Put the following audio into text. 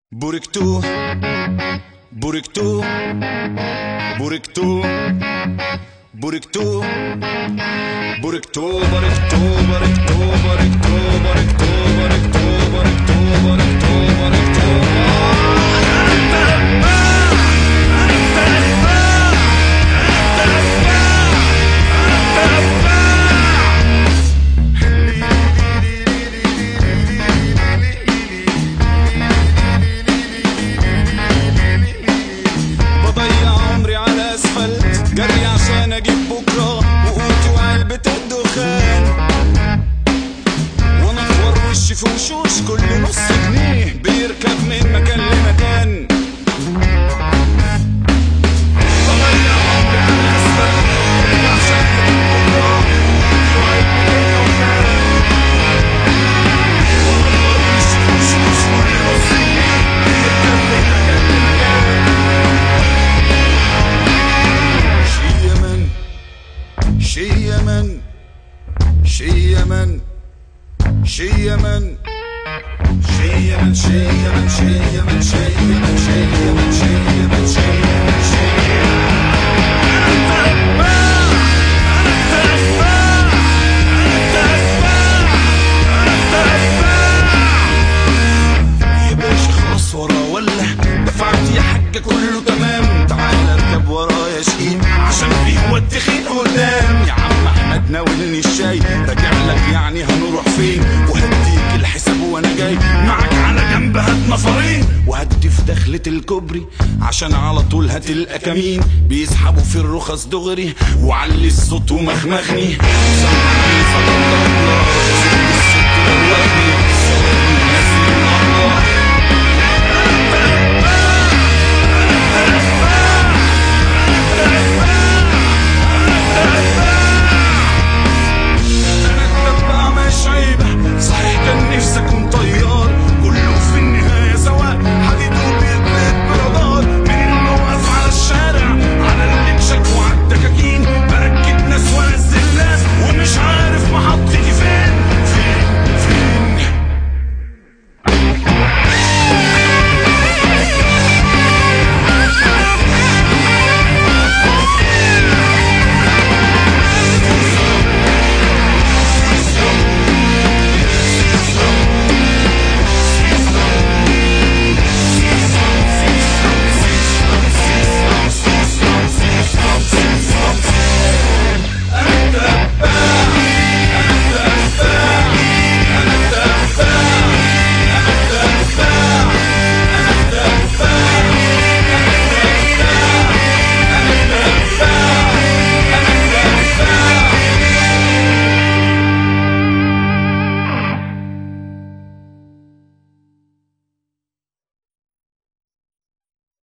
بوركتو بوركتو بوركتو بوركتو بوركتو بوركتو بوركتو بوركتو بوركتو بوركتو بوركتو بوركتو جري عشان اجيب بكره وقوتي وعلبة الدخان، وانا اخور وشي في وشوش كل نص جنيه بيركب من مكان لمكان. بضيع عمري على اسفل جري عشان اجيب بكره وقوتي وعلبة الدخان، وانا اخور وشي في وشوش كل نص جنيه بيركب من مكان لمكان. شيمن شيمن شيمن شيمن شيمن شيمن شيمن شيمن شيمن شيمن يا باشا خلاص ورا ولا دفعت يا حاجة كله تمام، تعال اركب ورايا شقيق عشان فيه والتخين قدام. يا عم احمد ناولني الشاي راجع لك يعني هنروح فين، وهديك الحساب وانا جاي معاك على جنب هات نفرين، وهدي في دخلة الكوبري عشان على طول هتلقى كمين بيسحبوا في الرخص دغري، وعلي الصوت ومخمخني سمعني فضل الله الست دوقني.